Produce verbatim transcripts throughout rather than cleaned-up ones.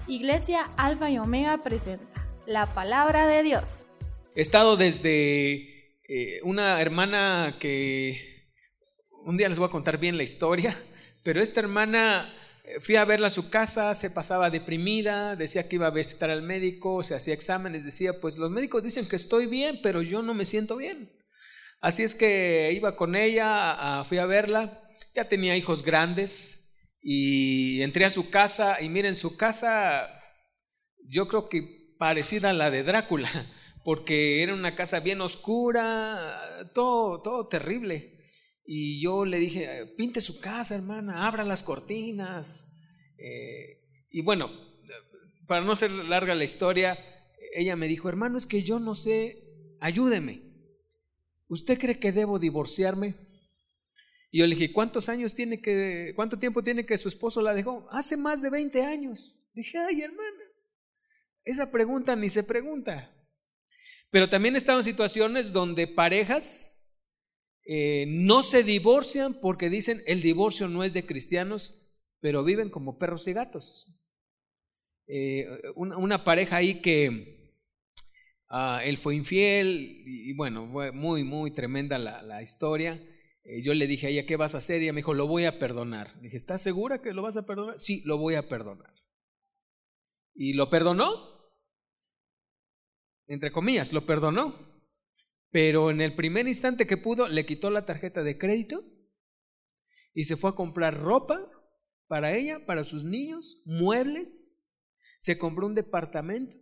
Iglesia Alfa y Omega presenta la palabra de Dios. He estado desde eh, una hermana que un día les voy a contar bien la historia, pero esta hermana eh, fui a verla a su casa, se pasaba deprimida, decía que iba a visitar al médico, se hacía exámenes, decía pues los médicos dicen que estoy bien, pero yo no me siento bien. Así es que iba con ella, a, fui a verla, ya tenía hijos grandes. Y entré a su casa y miren, su casa yo creo que parecida a la de Drácula, porque era una casa bien oscura, todo, todo terrible. Y yo le dije, pinte su casa, hermana, abra las cortinas. Eh, y bueno, para no ser larga la historia, ella me dijo, hermano, es que yo no sé, ayúdeme. ¿Usted cree que debo divorciarme? Y yo le dije, ¿cuántos años tiene que, cuánto tiempo tiene que su esposo la dejó? Hace más de veinte años. Dije, ay, hermana, esa pregunta ni se pregunta. Pero también he estado en situaciones donde parejas eh, no se divorcian porque dicen el divorcio no es de cristianos, pero viven como perros y gatos. Eh, una, una pareja ahí que uh, él fue infiel y, y bueno, fue muy, muy tremenda la, la historia. Yo le dije a ella, ¿qué vas a hacer? Y ella me dijo, lo voy a perdonar. Le dije, ¿estás segura que lo vas a perdonar? Sí, lo voy a perdonar. ¿Y lo perdonó? Entre comillas, lo perdonó. Pero en el primer instante que pudo, le quitó la tarjeta de crédito y se fue a comprar ropa para ella, para sus niños, muebles. Se compró un departamento.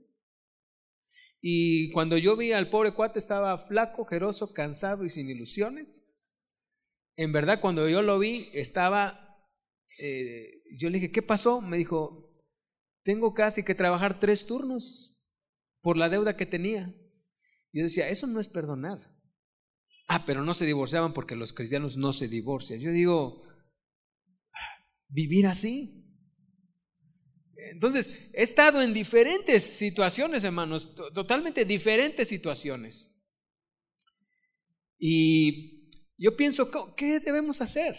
Y cuando yo vi al pobre cuate, estaba flaco, jeroso, cansado y sin ilusiones. En verdad, cuando yo lo vi, estaba, eh, yo le dije, ¿qué pasó? Me dijo, tengo casi que trabajar tres turnos por la deuda que tenía. Yo decía, eso no es perdonar. Ah, pero no se divorciaban porque los cristianos no se divorcian. Yo digo, ¿vivir así? Entonces, he estado en diferentes situaciones, hermanos, totalmente diferentes situaciones. Y yo pienso, ¿qué debemos hacer?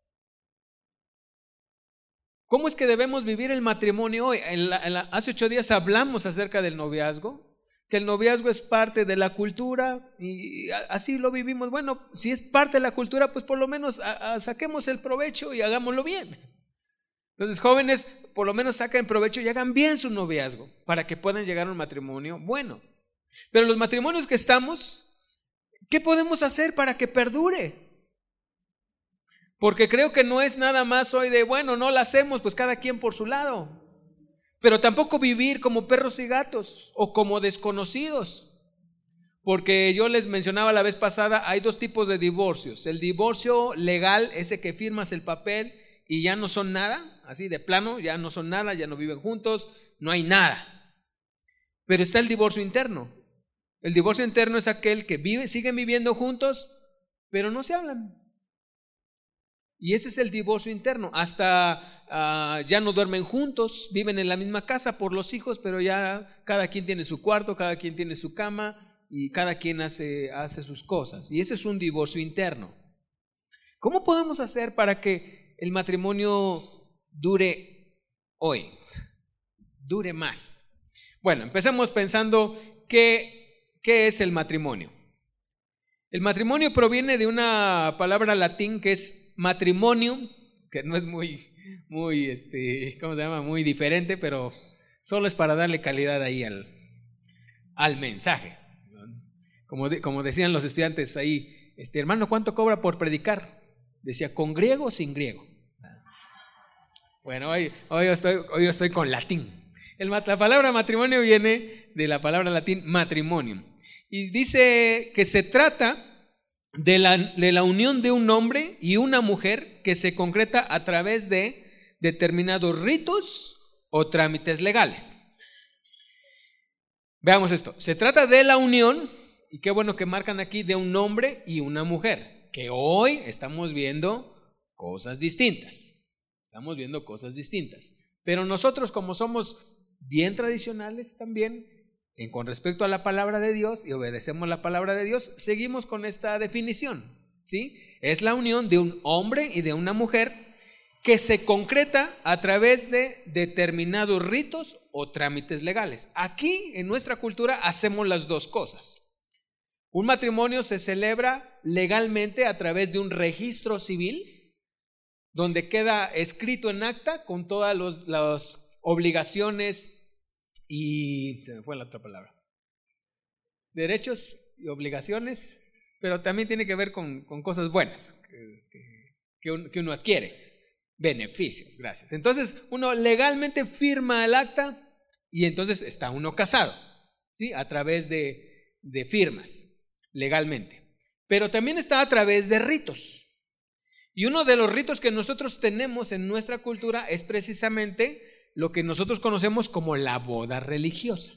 ¿Cómo es que debemos vivir el matrimonio hoy? En la, en la, hace ocho días hablamos acerca del noviazgo, que el noviazgo es parte de la cultura y así lo vivimos. Bueno, si es parte de la cultura, pues por lo menos a, a, saquemos el provecho y hagámoslo bien. Entonces, jóvenes, por lo menos saquen provecho y hagan bien su noviazgo para que puedan llegar a un matrimonio bueno. Pero los matrimonios que estamos, ¿qué podemos hacer para que perdure? Porque creo que no es nada más hoy de, bueno, no la hacemos, pues cada quien por su lado. Pero tampoco vivir como perros y gatos o como desconocidos. Porque yo les mencionaba la vez pasada, hay dos tipos de divorcios. El divorcio legal, ese que firmas el papel y ya no son nada, así de plano, ya no son nada, ya no viven juntos, no hay nada. Pero está el divorcio interno. El divorcio interno es aquel que vive, siguen viviendo juntos, pero no se hablan. Y ese es el divorcio interno. Hasta uh, ya no duermen juntos, viven en la misma casa por los hijos, pero ya cada quien tiene su cuarto, cada quien tiene su cama y cada quien hace, hace sus cosas. Y ese es un divorcio interno. ¿Cómo podemos hacer para que el matrimonio dure hoy? Dure más. Bueno, empecemos pensando que ¿qué es el matrimonio? El matrimonio proviene de una palabra latín que es matrimonium, que no es muy, muy, este, ¿cómo se llama? Muy diferente, pero solo es para darle calidad ahí al, al mensaje. Como, de, como decían los estudiantes ahí, este, hermano, ¿cuánto cobra por predicar? Decía, ¿con griego o sin griego? Bueno, hoy, hoy, estoy, hoy estoy con latín. El, la palabra matrimonio viene de la palabra latín matrimonium. Y dice que se trata de la, de la unión de un hombre y una mujer que se concreta a través de determinados ritos o trámites legales. Veamos esto. Se trata de la unión, y qué bueno que marcan aquí, de un hombre y una mujer, que hoy estamos viendo cosas distintas. Estamos viendo cosas distintas. Pero nosotros, como somos bien tradicionales también, En con respecto a la palabra de Dios y obedecemos la palabra de Dios, seguimos con esta definición, ¿sí? Es la unión de un hombre y de una mujer que se concreta a través de determinados ritos o trámites legales. Aquí en nuestra cultura hacemos las dos cosas. Un matrimonio se celebra legalmente a través de un registro civil, donde queda escrito en acta con todas los, las obligaciones y, se me fue la otra palabra, derechos y obligaciones, pero también tiene que ver con, con cosas buenas que, que, que, uno, que uno adquiere. Beneficios, gracias. Entonces uno legalmente firma el acta y entonces está uno casado, ¿sí? A través de, de firmas, legalmente. Pero también está a través de ritos. Y uno de los ritos que nosotros tenemos en nuestra cultura es precisamente lo que nosotros conocemos como la boda religiosa.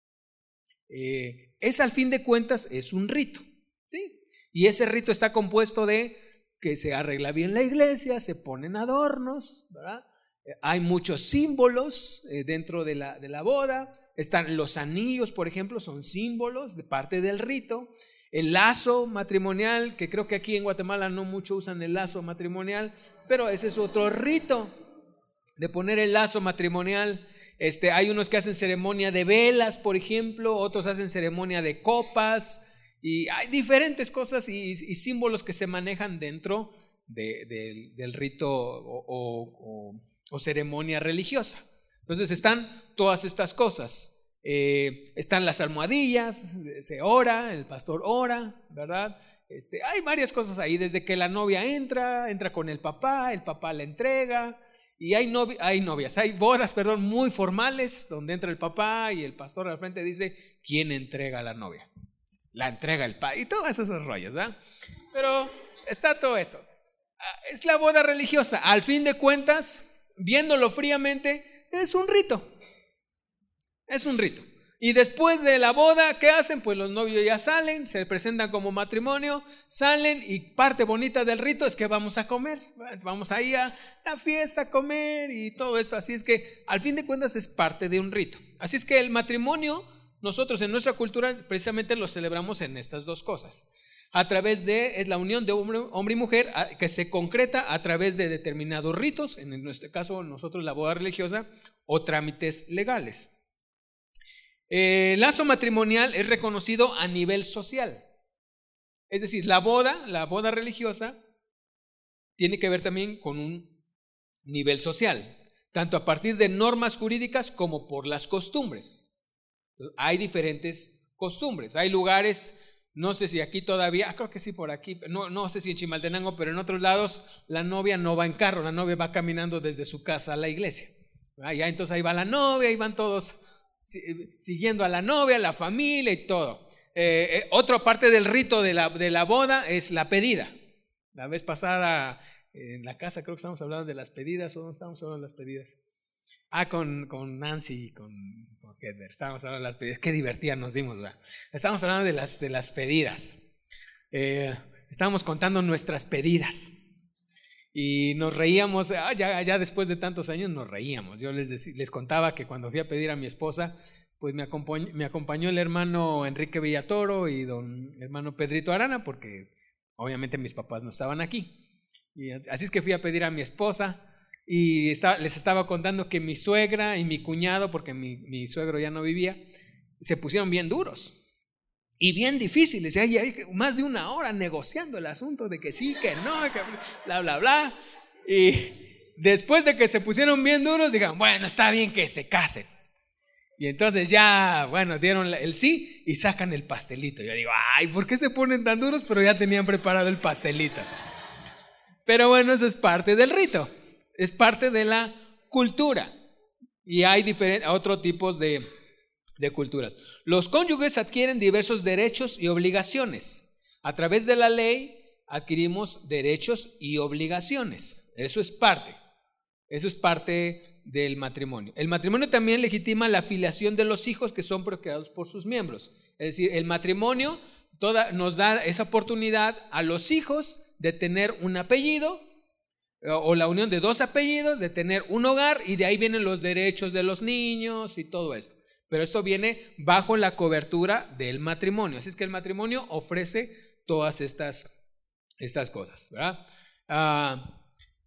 Eh, es al fin de cuentas, es un rito, ¿sí? Y ese rito está compuesto de que se arregla bien la iglesia, se ponen adornos, ¿verdad? Eh, hay muchos símbolos eh, dentro de la, de la boda. Están los anillos, por ejemplo, son símbolos de parte del rito. El lazo matrimonial, que creo que aquí en Guatemala no mucho usan el lazo matrimonial, pero ese es otro rito de poner el lazo matrimonial. Este, hay unos que hacen ceremonia de velas, por ejemplo, otros hacen ceremonia de copas. Y hay diferentes cosas y, y símbolos que se manejan dentro de, de, del rito o, o, o, o ceremonia religiosa. Entonces están todas estas cosas. Eh, están las almohadillas, se ora, el pastor ora, ¿verdad? Este, hay varias cosas ahí, desde que la novia entra, entra con el papá, el papá la entrega. Y hay, novi hay novias, hay bodas, perdón, muy formales, donde entra el papá y el pastor al frente dice, ¿quién entrega a la novia? La entrega el padre y todos esos rollos, ¿verdad? Pero está todo esto. Es la boda religiosa. Al fin de cuentas, viéndolo fríamente, es un rito. Es un rito. Y después de la boda, ¿qué hacen? Pues los novios ya salen, se presentan como matrimonio, salen y parte bonita del rito es que vamos a comer. Vamos ahí a la fiesta a comer y todo esto. Así es que al fin de cuentas es parte de un rito. Así es que el matrimonio, nosotros en nuestra cultura precisamente lo celebramos en estas dos cosas. A través de, es la unión de hombre, hombre y mujer que se concreta a través de determinados ritos, en nuestro caso nosotros la boda religiosa, o trámites legales. El lazo matrimonial es reconocido a nivel social. Es decir, la boda, la boda religiosa, tiene que ver también con un nivel social, tanto a partir de normas jurídicas como por las costumbres. Hay diferentes costumbres, hay lugares, no sé si aquí todavía, creo que sí por aquí, no, no sé si en Chimaltenango, pero en otros lados la novia no va en carro, la novia va caminando desde su casa a la iglesia. Ya, entonces ahí va la novia, ahí van todos siguiendo a la novia, la familia y todo. Eh, eh, otra parte del rito de la, de la boda es la pedida. La vez pasada en la casa creo que estamos hablando de las pedidas, ¿o no estamos hablando de las pedidas? Ah, con, con Nancy y con, con Heather, estábamos hablando de las pedidas, qué divertidas nos dimos, ¿verdad? Estábamos hablando de las, de las pedidas, eh, estábamos contando nuestras pedidas y nos reíamos, ah, ya, ya después de tantos años nos reíamos. Yo les, decí, les contaba que cuando fui a pedir a mi esposa, pues me acompañó, me acompañó el hermano Enrique Villatoro y don hermano Pedrito Arana, porque obviamente mis papás no estaban aquí, y así es que fui a pedir a mi esposa. Y estaba, les estaba contando que mi suegra y mi cuñado, porque mi, mi suegro ya no vivía, se pusieron bien duros y bien difíciles. Y hay más de una hora negociando el asunto de que sí, que no, que bla, bla, bla. Y después de que se pusieron bien duros, dijeron, bueno, está bien que se casen. Y entonces ya, bueno, dieron el sí y sacan el pastelito. Yo digo, ay, ¿por qué se ponen tan duros? Pero ya tenían preparado el pastelito. Pero bueno, eso es parte del rito. Es parte de la cultura y hay diferentes, otros tipos de, de culturas. Los cónyuges adquieren diversos derechos y obligaciones. A través de la ley adquirimos derechos y obligaciones. Eso es parte. Eso es parte del matrimonio. El matrimonio también legitima la filiación de los hijos que son procreados por sus miembros. Es decir, el matrimonio toda, nos da esa oportunidad a los hijos de tener un apellido, o la unión de dos apellidos, de tener un hogar, y de ahí vienen los derechos de los niños y todo esto. Pero esto viene bajo la cobertura del matrimonio. Así es que el matrimonio ofrece todas estas, estas cosas, ¿verdad? Ah,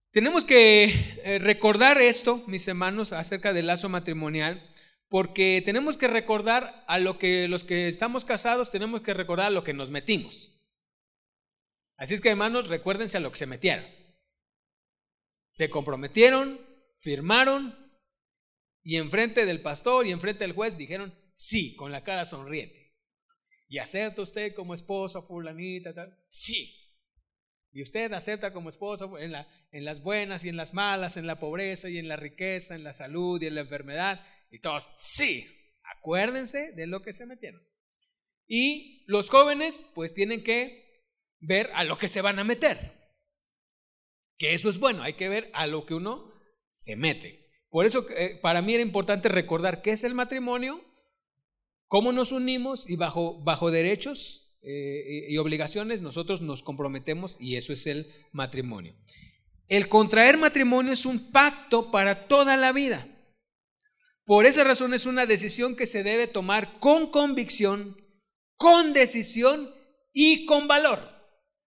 Tenemos que eh, recordar esto, mis hermanos, acerca del lazo matrimonial, porque tenemos que recordar a lo que los que estamos casados tenemos que recordar a lo que nos metimos. Así es que, hermanos, recuérdense a lo que se metieron. Se comprometieron, firmaron y enfrente del pastor y enfrente del juez dijeron sí, con la cara sonriente. ¿Y acepta usted como esposa fulanita tal? Sí. ¿Y usted acepta como esposa en, la, en las buenas y en las malas, en la pobreza y en la riqueza, en la salud y en la enfermedad? Y todos, sí. Acuérdense de lo que se metieron. Y los jóvenes pues tienen que ver a lo que se van a meter. Que eso es bueno, hay que ver a lo que uno se mete. Por eso eh, para mí era importante recordar qué es el matrimonio, cómo nos unimos y bajo, bajo derechos eh, y obligaciones nosotros nos comprometemos y eso es el matrimonio. El contraer matrimonio es un pacto para toda la vida. Por esa razón es una decisión que se debe tomar con convicción, con decisión y con valor.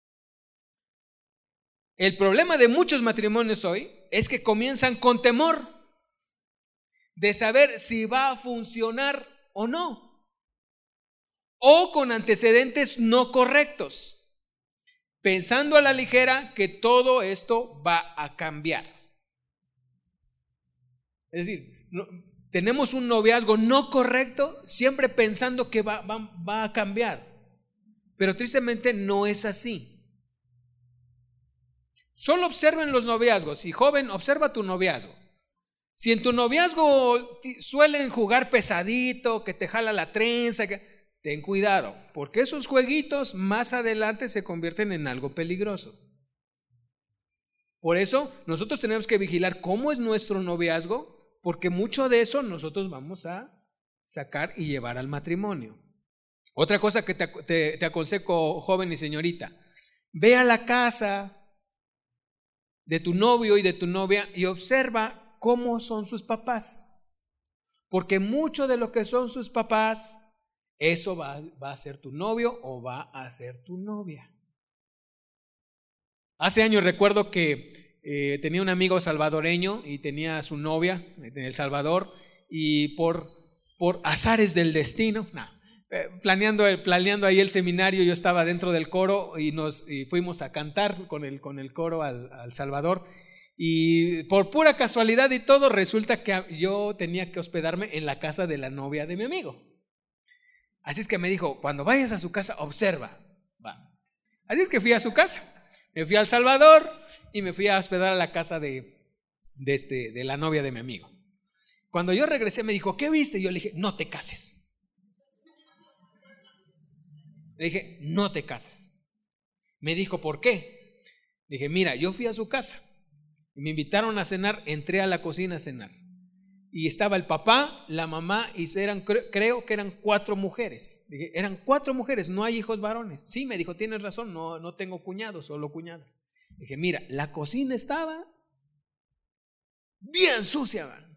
El problema de muchos matrimonios hoy es que comienzan con temor de saber si va a funcionar o no, o con antecedentes no correctos, pensando a la ligera que todo esto va a cambiar. Es decir, no, tenemos un noviazgo no correcto siempre pensando que va, va, va a cambiar, pero tristemente no es así. Solo observen los noviazgos. Y joven, observa tu noviazgo. Si en tu noviazgo suelen jugar pesadito, que te jala la trenza, que, ten cuidado, porque esos jueguitos más adelante se convierten en algo peligroso. Por eso nosotros tenemos que vigilar cómo es nuestro noviazgo, porque mucho de eso nosotros vamos a sacar y llevar al matrimonio. Otra cosa que te, te, te aconsejo, joven y señorita, ve a la casa de tu novio y de tu novia y observa cómo son sus papás, porque mucho de lo que son sus papás, eso va, va a ser tu novio o va a ser tu novia. Hace años recuerdo que eh, tenía un amigo salvadoreño y tenía a su novia en El Salvador y por, por azares del destino, no, eh, planeando, planeando ahí el seminario, yo estaba dentro del coro y nos y fuimos a cantar con el, con el coro al, al Salvador y por pura casualidad y todo resulta que yo tenía que hospedarme en la casa de la novia de mi amigo. Así es que me dijo, cuando vayas a su casa observa. Va. Así es que fui a su casa, me fui a El Salvador y me fui a hospedar a la casa de, de, este, de la novia de mi amigo. Cuando yo regresé me dijo, ¿qué viste? Y yo le dije, no te cases. Le dije, no te cases. Me dijo, ¿por qué? Le dije, mira, yo fui a su casa y me invitaron a cenar, entré a la cocina a cenar y estaba el papá, la mamá y eran, creo que eran cuatro mujeres. Le dije, eran cuatro mujeres, no hay hijos varones. Sí, me dijo, tienes razón, no, no tengo cuñados, solo cuñadas. Le dije, mira, la cocina estaba bien sucia, man.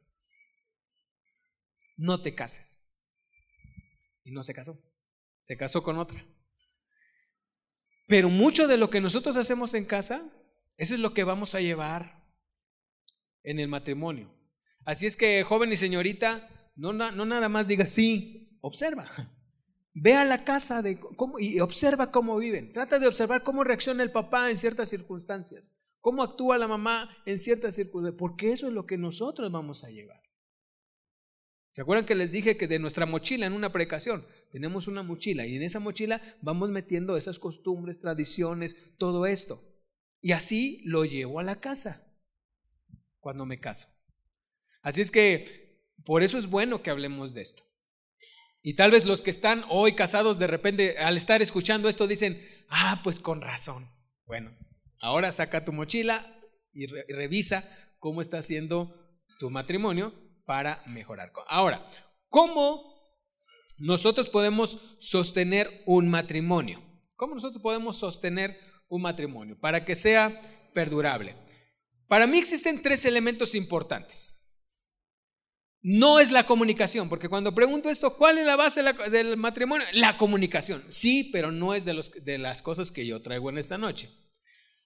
No te cases. Y no se casó, se casó con otra. Pero mucho de lo que nosotros hacemos en casa, eso es lo que vamos a llevar en el matrimonio. Así es que, joven y señorita, no, no nada más diga sí, observa. Ve a la casa de cómo, y observa cómo viven. Trata de observar cómo reacciona el papá en ciertas circunstancias, cómo actúa la mamá en ciertas circunstancias, porque eso es lo que nosotros vamos a llevar. ¿Se acuerdan que les dije que de nuestra mochila en una predicación tenemos una mochila y en esa mochila vamos metiendo esas costumbres, tradiciones, todo esto? Y así lo llevo a la casa cuando me caso. Así es que por eso es bueno que hablemos de esto. Y tal vez los que están hoy casados de repente al estar escuchando esto dicen, ah, pues con razón. Bueno, ahora saca tu mochila y re- revisa cómo está haciendo tu matrimonio para mejorar. Ahora, ¿cómo nosotros podemos sostener un matrimonio? ¿Cómo nosotros podemos sostener un matrimonio para que sea perdurable? Para mí existen tres elementos importantes. No es la comunicación, porque cuando pregunto esto, ¿cuál es la base de la, del matrimonio? La comunicación. Sí, pero no es de, los, de las cosas que yo traigo en esta noche.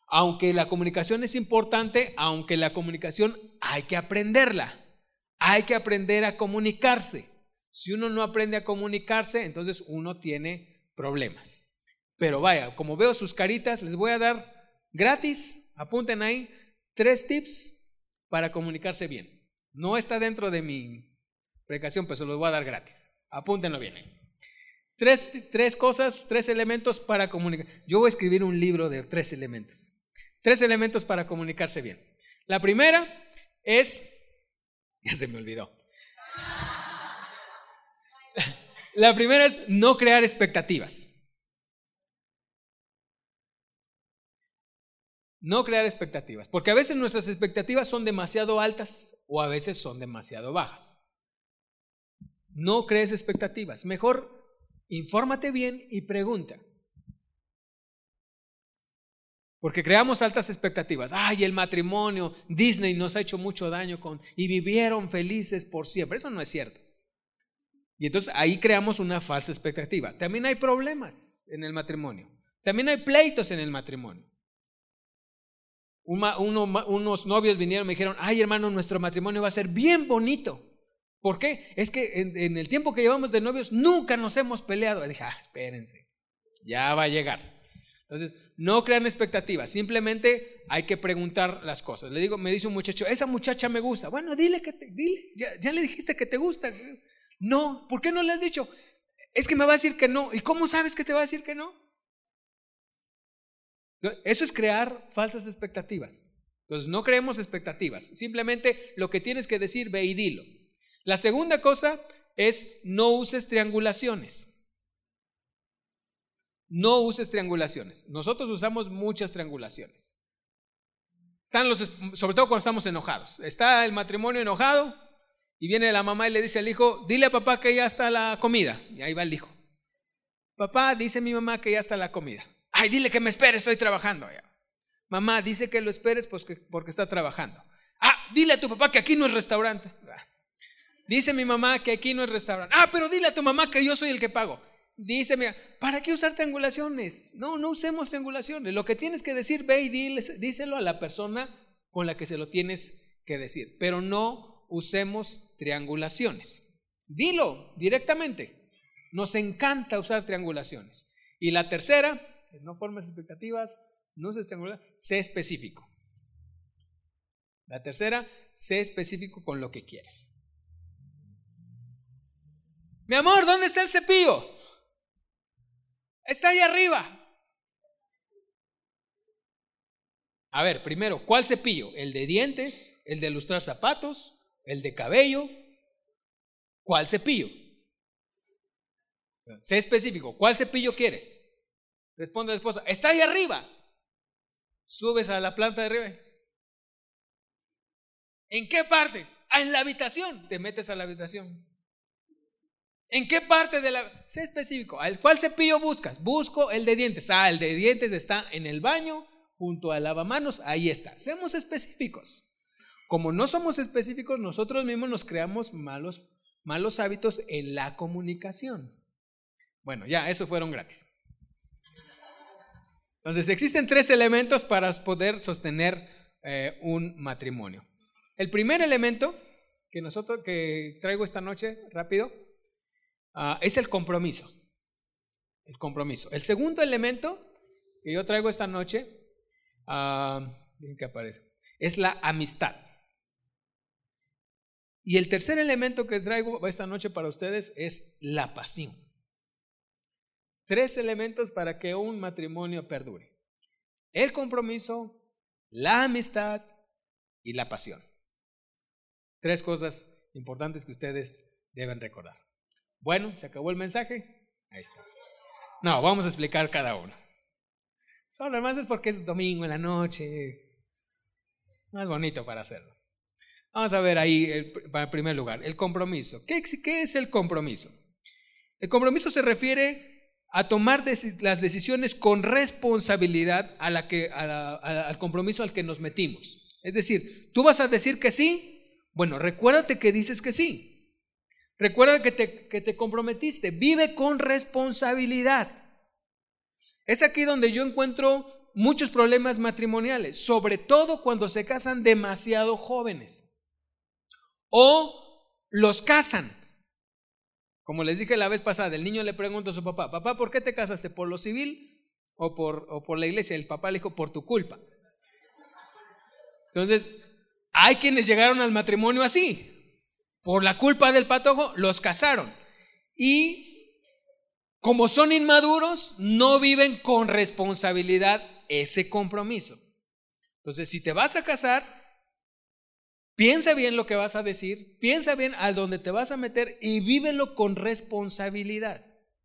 Aunque la comunicación es importante, aunque la comunicación hay que aprenderla, hay que aprender a comunicarse. Si uno no aprende a comunicarse, entonces uno tiene problemas. Pero vaya, como veo sus caritas, les voy a dar gratis, apunten ahí, tres tips para comunicarse bien. No está dentro de mi predicación, pero se los voy a dar gratis. Apúntenlo bien ahí. Tres, tres cosas, tres elementos para comunicar. Yo voy a escribir un libro de tres elementos. Tres elementos para comunicarse bien. La primera es, ya se me olvidó. La primera es no crear expectativas. No crear expectativas, porque a veces nuestras expectativas son demasiado altas o a veces son demasiado bajas. No crees expectativas, mejor infórmate bien y pregunta. Porque creamos altas expectativas. Ay, el matrimonio, Disney nos ha hecho mucho daño con y vivieron felices por siempre. Eso no es cierto. Y entonces ahí creamos una falsa expectativa. También hay problemas en el matrimonio. También hay pleitos en el matrimonio. Una, uno, unos novios vinieron y me dijeron, ay hermano, nuestro matrimonio va a ser bien bonito. ¿Por qué? Es que en, en el tiempo que llevamos de novios nunca nos hemos peleado. Y dije, ah, espérense, ya va a llegar. Entonces, no crean expectativas, simplemente hay que preguntar las cosas. Le digo, me dice un muchacho, esa muchacha me gusta. Bueno, dile que te, dile, ya, ya le dijiste que te gusta. No, ¿por qué no le has dicho? Es que me va a decir que no. ¿Y cómo sabes que te va a decir que no? Eso es crear falsas expectativas. Entonces no creemos expectativas, simplemente lo que tienes que decir, ve y dilo. La segunda cosa es no uses triangulaciones. No uses triangulaciones. Nosotros usamos muchas triangulaciones. Están los, sobre todo cuando estamos enojados. Está el matrimonio enojado y viene la mamá y le dice al hijo, dile a papá que ya está la comida. Y ahí va el hijo. Papá, dice mi mamá que ya está la comida. Ay, dile que me espere, estoy trabajando. Mamá, dice que lo esperes pues que, porque está trabajando. Ah, dile a tu papá que aquí no es restaurante. Dice mi mamá que aquí no es restaurante. Ah, pero dile a tu mamá que yo soy el que pago. Dice mi mamá, ¿para qué usar triangulaciones? No, no usemos triangulaciones. Lo que tienes que decir, ve y dile, díselo a la persona con la que se lo tienes que decir. Pero no usemos triangulaciones. Dilo directamente. Nos encanta usar triangulaciones. Y la tercera, no formes expectativas, no uses triangulaciones, sé específico. La tercera, sé específico con lo que quieres. Mi amor, ¿dónde está el cepillo? Está ahí arriba. A ver, primero, ¿cuál cepillo? ¿El de dientes? ¿El de lustrar zapatos? ¿El de cabello? ¿Cuál cepillo? Sé específico. ¿Cuál cepillo quieres? Responde la esposa, está ahí arriba. Subes a la planta de arriba. ¿En qué parte? Ah, en la habitación. Te metes a la habitación. ¿En qué parte de la? Sé específico. ¿Cuál cepillo buscas? Busco el de dientes. Ah, el de dientes está en el baño, junto al lavamanos. Ahí está. Seamos específicos. Como no somos específicos, nosotros mismos nos creamos malos, malos hábitos en la comunicación. Bueno, ya, esos fueron gratis. Entonces, existen tres elementos para poder sostener eh, un matrimonio. El primer elemento que nosotros que traigo esta noche, rápido, uh, es el compromiso. El compromiso. El segundo elemento que yo traigo esta noche, uh, ¿qué aparece? Es la amistad. Y el tercer elemento que traigo esta noche para ustedes es la pasión. Tres elementos para que un matrimonio perdure: el compromiso, la amistad y la pasión. Tres cosas importantes que ustedes deben recordar. Bueno, ¿se acabó el mensaje? Ahí estamos. No, vamos a explicar cada uno. Solo más es porque es domingo en la noche. Más bonito para hacerlo. Vamos a ver ahí, en primer lugar, el compromiso. ¿Qué, qué es el compromiso? El compromiso se refiere a tomar las decisiones con responsabilidad a la que, a la, a, al compromiso al que nos metimos. Es decir, tú vas a decir que sí. Bueno, recuérdate que dices que sí. Recuerda que te, que te comprometiste. Vive con responsabilidad. Es aquí donde yo encuentro muchos problemas matrimoniales, sobre todo cuando se casan demasiado jóvenes o los casan. Como les dije la vez pasada, el niño le pregunta a su papá: papá, ¿por qué te casaste? ¿Por lo civil o por, o por la iglesia? El papá le dijo: por tu culpa. Entonces, hay quienes llegaron al matrimonio así, por la culpa del patojo, los casaron. Y como son inmaduros, no viven con responsabilidad ese compromiso. Entonces, si te vas a casar, piensa bien lo que vas a decir, piensa bien a dónde te vas a meter y vívelo con responsabilidad.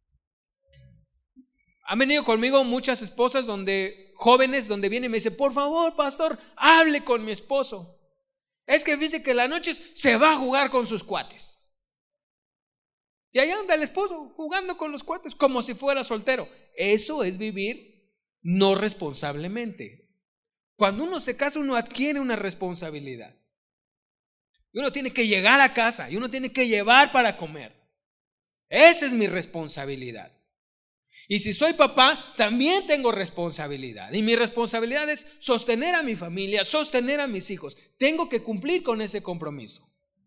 Han venido conmigo muchas esposas donde, jóvenes, donde vienen y me dicen: por favor, pastor, hable con mi esposo. Es que fíjese que la noche se va a jugar con sus cuates. Y ahí anda el esposo jugando con los cuates como si fuera soltero. Eso es vivir no responsablemente. Cuando uno se casa, uno adquiere una responsabilidad. Y uno tiene que llegar a casa y uno tiene que llevar para comer. Esa es mi responsabilidad. Y si soy papá, también tengo responsabilidad. Y mi responsabilidad es sostener a mi familia, sostener a mis hijos. Tengo que cumplir con ese compromiso.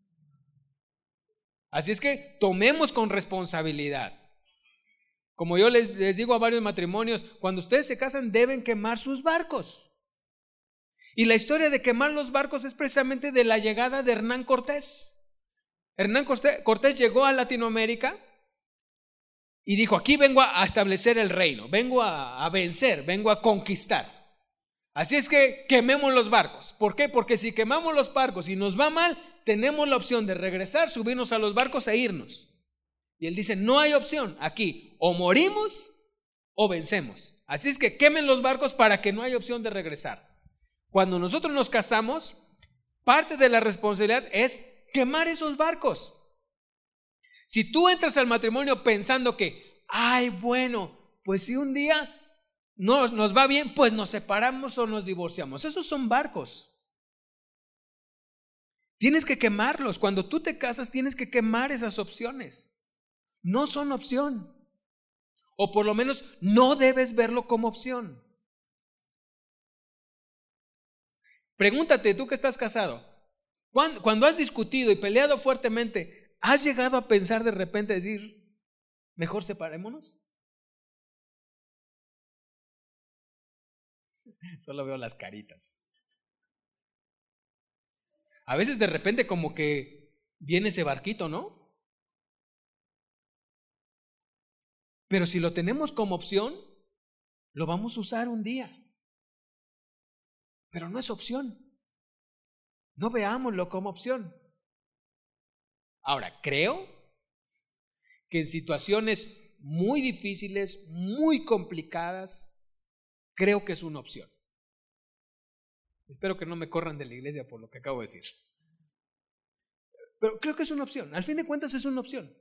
Así es que tomemos con responsabilidad. Como yo les, les digo a varios matrimonios, cuando ustedes se casan deben quemar sus barcos. Y la historia de quemar los barcos es precisamente de la llegada de Hernán Cortés. Hernán Cortés llegó a Latinoamérica y dijo: aquí vengo a establecer el reino, vengo a, a vencer, vengo a conquistar. Así es que quememos los barcos. ¿Por qué? Porque si quemamos los barcos y nos va mal, tenemos la opción de regresar, subirnos a los barcos e irnos. Y él dice: no hay opción aquí, o morimos o vencemos. Así es que quemen los barcos para que no haya opción de regresar. Cuando nosotros nos casamos, parte de la responsabilidad es quemar esos barcos. Si tú entras al matrimonio pensando que, ay, bueno, pues si un día no, nos va bien, pues nos separamos o nos divorciamos. Esos son barcos. Tienes que quemarlos. Cuando tú te casas, tienes que quemar esas opciones. No son opción. O por lo menos no debes verlo como opción. Pregúntate, tú que estás casado, cuando, cuando has discutido y peleado fuertemente, ¿has llegado a pensar de repente decir: mejor separémonos? Solo veo las caritas. A veces de repente como que viene ese barquito, ¿no? Pero si lo tenemos como opción, lo vamos a usar un día. Pero no es opción. No veámoslo como opción. Ahora, creo que en situaciones muy difíciles, muy complicadas, creo que es una opción. Espero que no me corran de la iglesia por lo que acabo de decir. Pero creo que es una opción. Al fin de cuentas es una opción.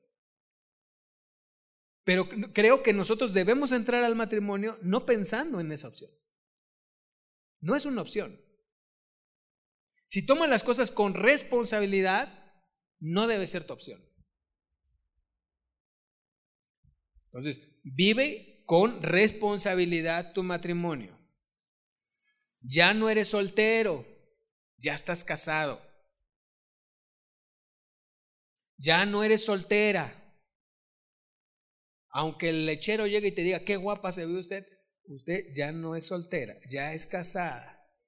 Pero creo que nosotros debemos entrar al matrimonio no pensando en esa opción. No es una opción. Si tomas las cosas con responsabilidad, no debe ser tu opción. Entonces, vive con responsabilidad tu matrimonio. Ya no eres soltero, ya estás casado. Ya no eres soltera. Aunque el lechero llegue y te diga: qué guapa se ve usted, usted ya no es soltera, ya es casada.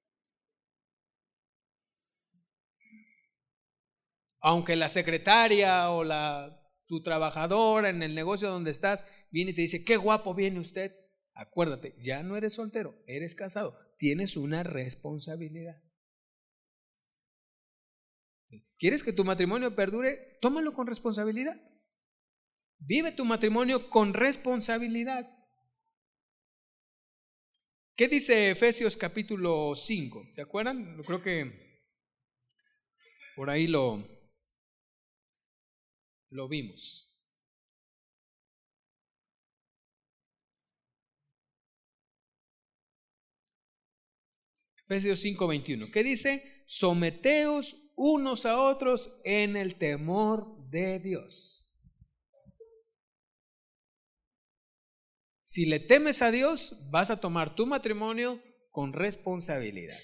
Aunque la secretaria o la, tu trabajadora en el negocio donde estás viene y te dice: qué guapo viene usted, acuérdate, ya no eres soltero, eres casado, tienes una responsabilidad. ¿Quieres que tu matrimonio perdure? Tómalo con responsabilidad. Vive tu matrimonio con responsabilidad. ¿Qué dice Efesios capítulo cinco? ¿Se acuerdan? Creo que por ahí lo, lo vimos. Efesios cinco veintiuno. ¿Qué dice? Someteos unos a otros en el temor de Dios. Si le temes a Dios, vas a tomar tu matrimonio con responsabilidad.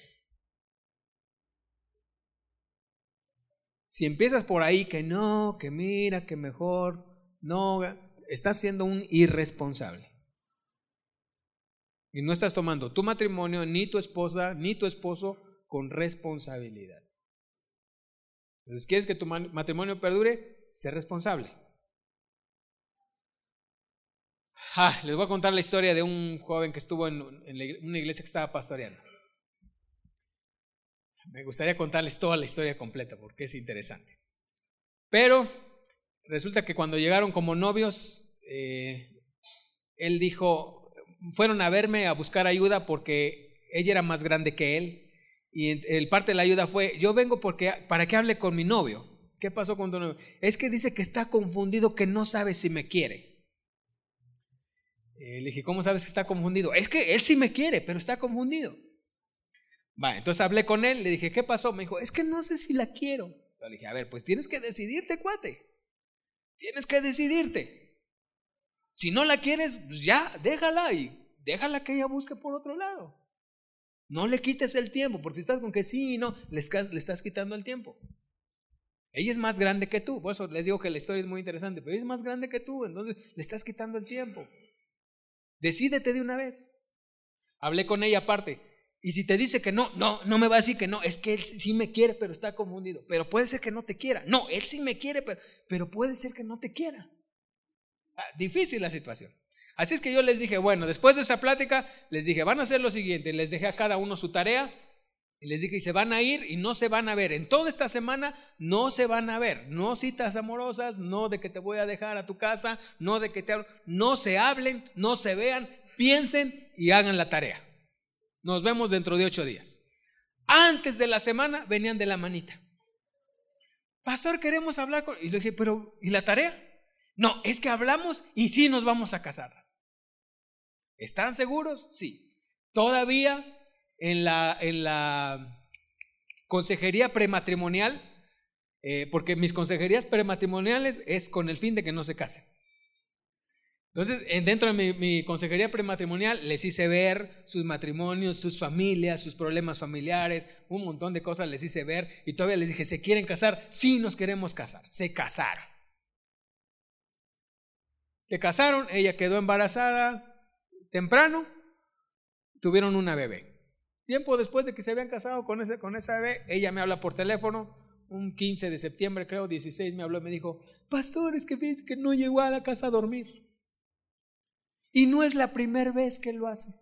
Si empiezas por ahí que no, que mira, que mejor, no, estás siendo un irresponsable. Y no estás tomando tu matrimonio, ni tu esposa, ni tu esposo con responsabilidad. Entonces, ¿quieres que tu matrimonio perdure? Sé responsable. Ah, les voy a contar la historia de un joven que estuvo en, en una iglesia que estaba pastoreando. Me gustaría contarles toda la historia completa porque es interesante. Pero resulta que cuando llegaron como novios, eh, él dijo, fueron a verme a buscar ayuda porque ella era más grande que él. Y el parte de la ayuda fue, yo vengo porque para que hable con mi novio. ¿Qué pasó con tu novio? Es que dice que está confundido, que no sabe si me quiere. Eh, le dije, ¿cómo sabes que está confundido? Es que él sí me quiere, pero está confundido. Va, entonces hablé con él, le dije, ¿qué pasó? Me dijo, es que no sé si la quiero. Le dije, a ver, pues tienes que decidirte, cuate. Tienes que decidirte. Si no la quieres, pues ya, déjala y déjala que ella busque por otro lado. No le quites el tiempo, porque si estás con que sí y no, le estás, le estás quitando el tiempo. Ella es más grande que tú, por eso les digo que la historia es muy interesante, pero ella es más grande que tú, entonces le estás quitando el tiempo. Decídete de una vez. Hablé con ella aparte. Y si te dice que no, no, no me va a decir que no, es que él sí me quiere, pero está confundido. Pero puede ser que no te quiera. No, él sí me quiere, pero, pero puede ser que no te quiera. Ah, difícil la situación. Así es que yo les dije, bueno, después de esa plática, les dije, van a hacer lo siguiente. Les dejé a cada uno su tarea y les dije, y se van a ir y no se van a ver. En toda esta semana no se van a ver. No citas amorosas, no de que te voy a dejar a tu casa, no de que te hablo. No se hablen, no se vean, piensen y hagan la tarea. Nos vemos dentro de ocho días. Antes de la semana venían de la manita. Pastor, queremos hablar con... Y le dije, pero ¿y la tarea? No, es que hablamos y sí nos vamos a casar. ¿Están seguros? Sí. Todavía en la, en la consejería prematrimonial, eh, porque mis consejerías prematrimoniales es con el fin de que no se casen. Entonces, dentro de mi, mi consejería prematrimonial les hice ver sus matrimonios, sus familias, sus problemas familiares, un montón de cosas les hice ver y todavía les dije, ¿se quieren casar? Sí, nos queremos casar. Se casaron. Se casaron, ella quedó embarazada temprano, tuvieron una bebé. Tiempo después de que se habían casado con, ese, con esa bebé, ella me habla por teléfono, un quince de septiembre, creo, dieciséis, me habló y me dijo, pastor, es que fíjate que no llegó a la casa a dormir. Y no es la primera vez que lo hace.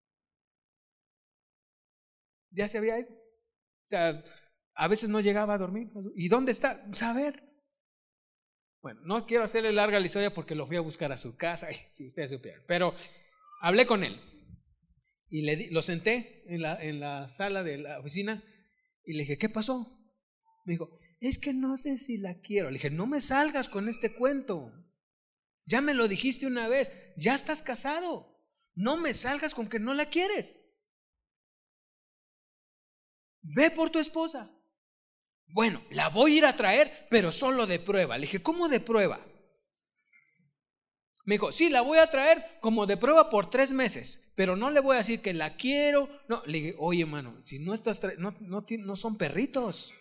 Ya se había ido. O sea, a veces no llegaba a dormir. ¿Y dónde está? Saber. Bueno, no quiero hacerle larga la historia porque lo fui a buscar a su casa, si ustedes supieran. Pero hablé con él y le di, lo senté en la, en la sala de la oficina y le dije, ¿qué pasó? Me dijo, es que no sé si la quiero. Le dije, no me salgas con este cuento. Ya me lo dijiste una vez, ya estás casado. No me salgas con que no la quieres. Ve por tu esposa. Bueno, la voy a ir a traer, pero solo de prueba. Le dije, ¿cómo de prueba? Me dijo, sí, la voy a traer como de prueba por tres meses, pero no le voy a decir que la quiero. No, le dije, oye, hermano, si no estás tra- no, no, no son perritos.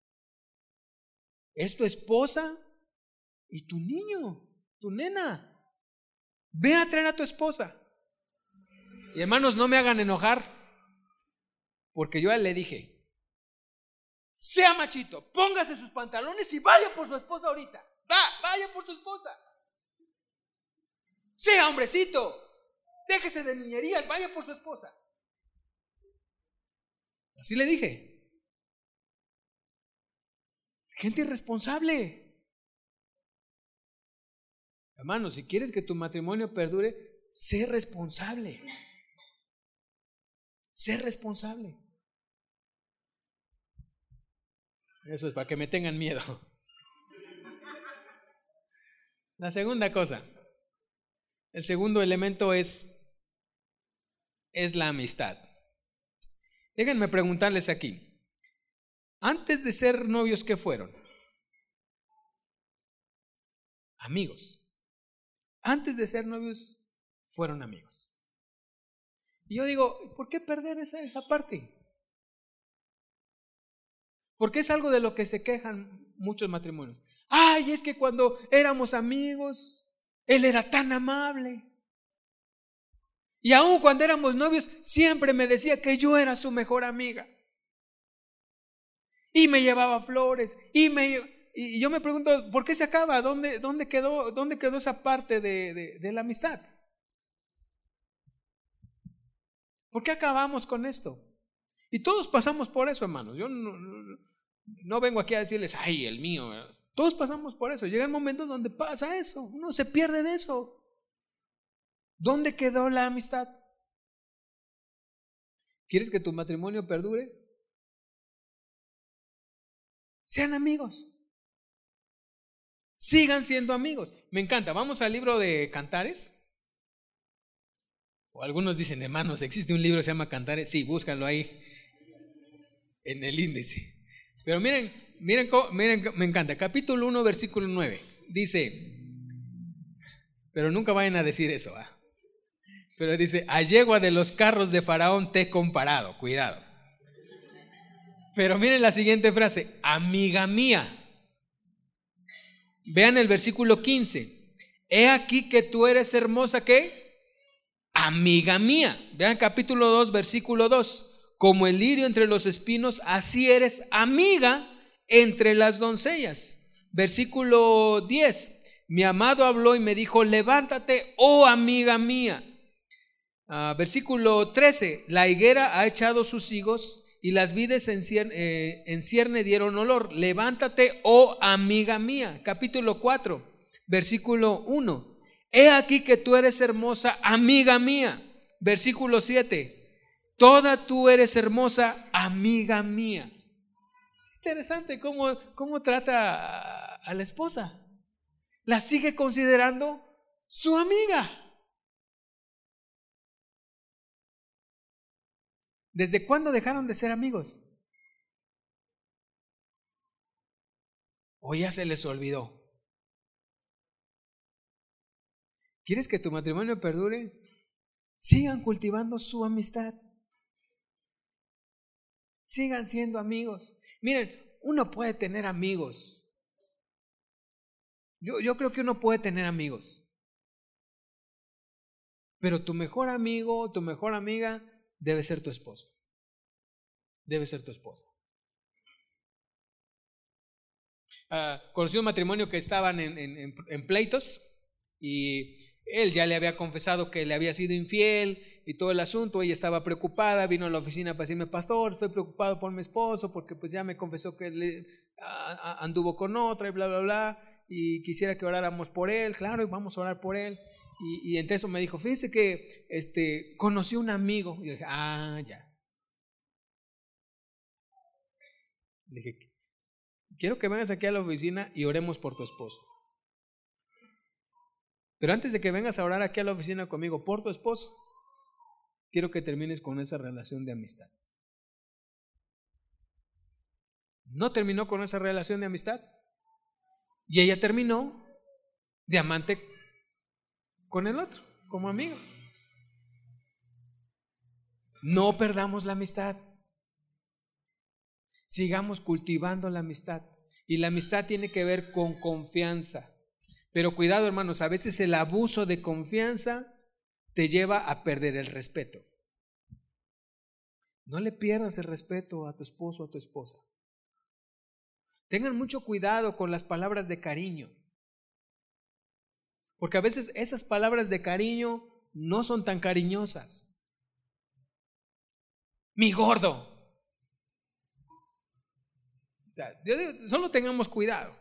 Es tu esposa y tu niño, tu nena. Ve a traer a tu esposa. Y hermanos, no me hagan enojar, porque yo a él le dije, sea machito, póngase sus pantalones y vaya por su esposa ahorita. Va, vaya por su esposa. Sea hombrecito, déjese de niñerías, vaya por su esposa. Así le dije. Gente irresponsable. Hermano, si quieres que tu matrimonio perdure, sé responsable. Sé responsable. Eso es para que me tengan miedo. La segunda cosa, el segundo elemento es, es la amistad. Déjenme preguntarles aquí, antes de ser novios, ¿qué fueron? Amigos. Antes de ser novios, fueron amigos. Y yo digo, ¿por qué perder esa, esa parte? Porque es algo de lo que se quejan muchos matrimonios. Ay, es que cuando éramos amigos, él era tan amable. Y aún cuando éramos novios, siempre me decía que yo era su mejor amiga. Y me llevaba flores. Y, me, y yo me pregunto, ¿por qué se acaba? ¿Dónde, dónde, quedó, dónde quedó esa parte de, de, de la amistad? ¿Por qué acabamos con esto? Y todos pasamos por eso, hermanos. Yo no, no, no vengo aquí a decirles, ay, el mío. Todos pasamos por eso. Llegan momentos donde pasa eso. Uno se pierde de eso. ¿Dónde quedó la amistad? ¿Quieres que tu matrimonio perdure? Sean amigos. Sigan siendo amigos. Me encanta. Vamos al libro de Cantares. O algunos dicen, hermanos, ¿existe un libro que se llama Cantares? Sí, búscalo ahí en el índice. Pero miren, miren, miren, me encanta. Capítulo uno, versículo nueve. Dice, pero nunca vayan a decir eso, ¿eh? Pero dice, a yegua de los carros de Faraón te he comparado. Cuidado. Pero miren la siguiente frase, amiga mía. Vean el versículo quince. He aquí que tú eres hermosa, ¿qué? Amiga mía. Vean capítulo dos, versículo dos. Como el lirio entre los espinos, así eres amiga entre las doncellas. Versículo diez. Mi amado habló y me dijo, levántate, oh amiga mía. Uh, versículo trece. La higuera ha echado sus higos y las vides en cierne, eh, en cierne dieron olor. Levántate, oh amiga mía. Capítulo cuatro, versículo uno. He aquí que tú eres hermosa, amiga mía. Versículo siete. Toda tú eres hermosa, amiga mía. Es interesante cómo, cómo trata a, a la esposa. La sigue considerando su amiga. ¿Desde cuándo dejaron de ser amigos? ¿O ya se les olvidó? ¿Quieres que tu matrimonio perdure? Sigan cultivando su amistad. Sigan siendo amigos. Miren, uno puede tener amigos. Yo, yo creo que uno puede tener amigos. Pero tu mejor amigo, tu mejor amiga debe ser tu esposo. Debe ser tu esposa. Uh, conocí un matrimonio que estaban en, en, en pleitos y él ya le había confesado que le había sido infiel y todo el asunto. Ella estaba preocupada, vino a la oficina para decirme, pastor, estoy preocupado por mi esposo porque pues ya me confesó que le, uh, anduvo con otra y bla, bla, bla, y quisiera que oráramos por él. Claro, vamos a orar por él. Y, y entre eso me dijo, fíjese que este, conocí un amigo. Y yo dije, ah, ya. Le dije, quiero que vengas aquí a la oficina y oremos por tu esposo. Pero antes de que vengas a orar aquí a la oficina conmigo por tu esposo, quiero que termines con esa relación de amistad. No terminó con esa relación de amistad. Y ella terminó de amante con el otro, como amigo. No perdamos la amistad. Sigamos cultivando la amistad. Y la amistad tiene que ver con confianza. Pero cuidado, hermanos, a veces el abuso de confianza te lleva a perder el respeto. No le pierdas el respeto a tu esposo o a tu esposa. Tengan mucho cuidado con las palabras de cariño. Porque a veces esas palabras de cariño no son tan cariñosas. Mi gordo. O sea, yo digo, solo tengamos cuidado.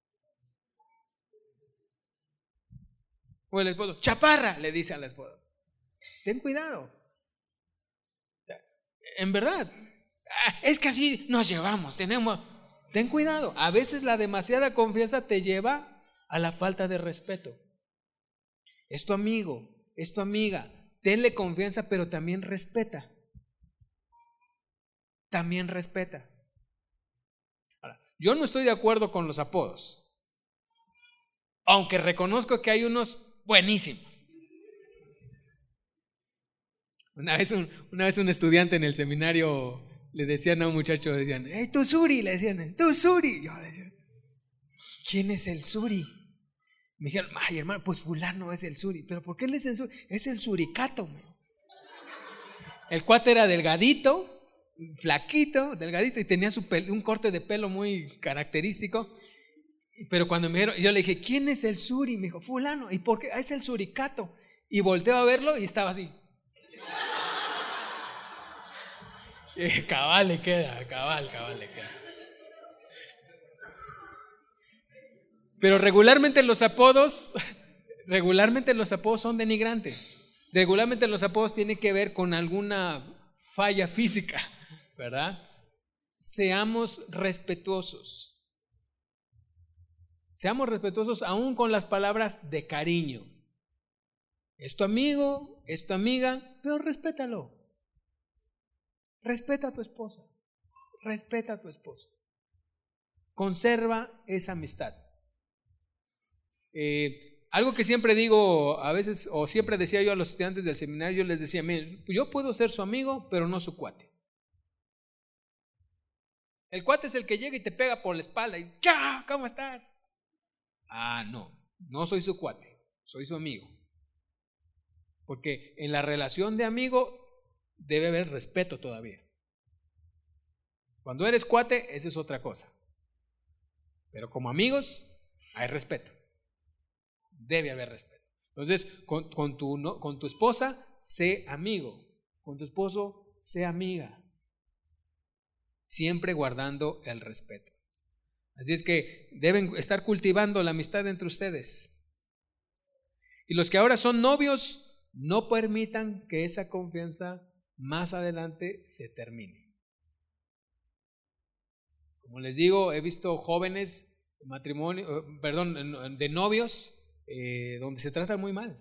O el esposo, chaparra, le dice a la esposa. Ten cuidado. O sea, en verdad, es que así nos llevamos, tenemos. Ten cuidado. A veces la demasiada confianza te lleva a la falta de respeto. Es tu amigo, es tu amiga. Tenle confianza, pero también respeta. También respeta. Ahora, yo no estoy de acuerdo con los apodos, aunque reconozco que hay unos buenísimos. Una vez un, una vez un estudiante en el seminario le decían a un muchacho, decían, hey, tú Suri, le decían, tú Suri. Yo decía, ¿quién es el Suri? Me dijeron, ay hermano, pues fulano es el Suri. ¿Pero por qué le dicen Suri? Es el suricato, man. El cuate era delgadito, flaquito, delgadito, y tenía su pel- un corte de pelo muy característico. Pero cuando me dijeron, yo le dije, ¿quién es el Suri? Me dijo, fulano. ¿Y por qué? Ah, es el suricato. Y volteo a verlo y estaba así. Y cabal le queda, cabal, cabal le queda. Pero regularmente los apodos, regularmente los apodos son denigrantes. Regularmente los apodos tienen que ver con alguna falla física, ¿verdad? Seamos respetuosos. Seamos respetuosos aún con las palabras de cariño. Es tu amigo, es tu amiga, pero respétalo. Respeta a tu esposa. Respeta a tu esposo. Conserva esa amistad. Eh, algo que siempre digo a veces, o siempre decía yo a los estudiantes del seminario, yo les decía, miren, yo puedo ser su amigo, pero no su cuate. El cuate es el que llega y te pega por la espalda y ¡ya! ¿Cómo estás? Ah, no, no soy su cuate, soy su amigo. Porque en la relación de amigo debe haber respeto todavía. Cuando eres cuate, eso es otra cosa. Pero como amigos, hay respeto. Debe haber respeto. Entonces, con, con, tu, no, con tu esposa, sé amigo. Con tu esposo, sé amiga. Siempre guardando el respeto. Así es que deben estar cultivando la amistad entre ustedes. Y los que ahora son novios, no permitan que esa confianza más adelante se termine. Como les digo, he visto jóvenes de matrimonio, perdón, de novios eh, donde se tratan muy mal.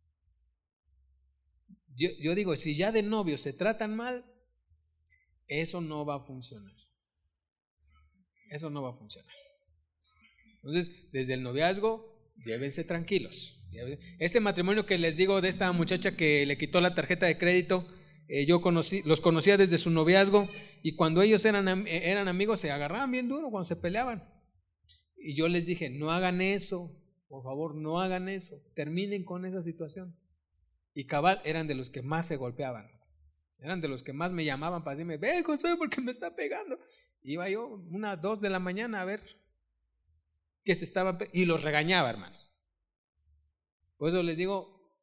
Yo, yo digo, si ya de novios se tratan mal, eso no va a funcionar. Eso no va a funcionar. Entonces, desde el noviazgo, llévense tranquilos. Este matrimonio que les digo de esta muchacha que le quitó la tarjeta de crédito, eh, yo conocí, los conocía desde su noviazgo, y cuando ellos eran, eran amigos se agarraban bien duro cuando se peleaban. Y yo les dije, no hagan eso, por favor, no hagan eso, terminen con esa situación. Y cabal, eran de los que más se golpeaban. Eran de los que más me llamaban para decirme, ve Josué, porque me está pegando. Iba yo una, dos de la mañana a ver que se estaban pe- y los regañaba, hermanos. Por eso les digo,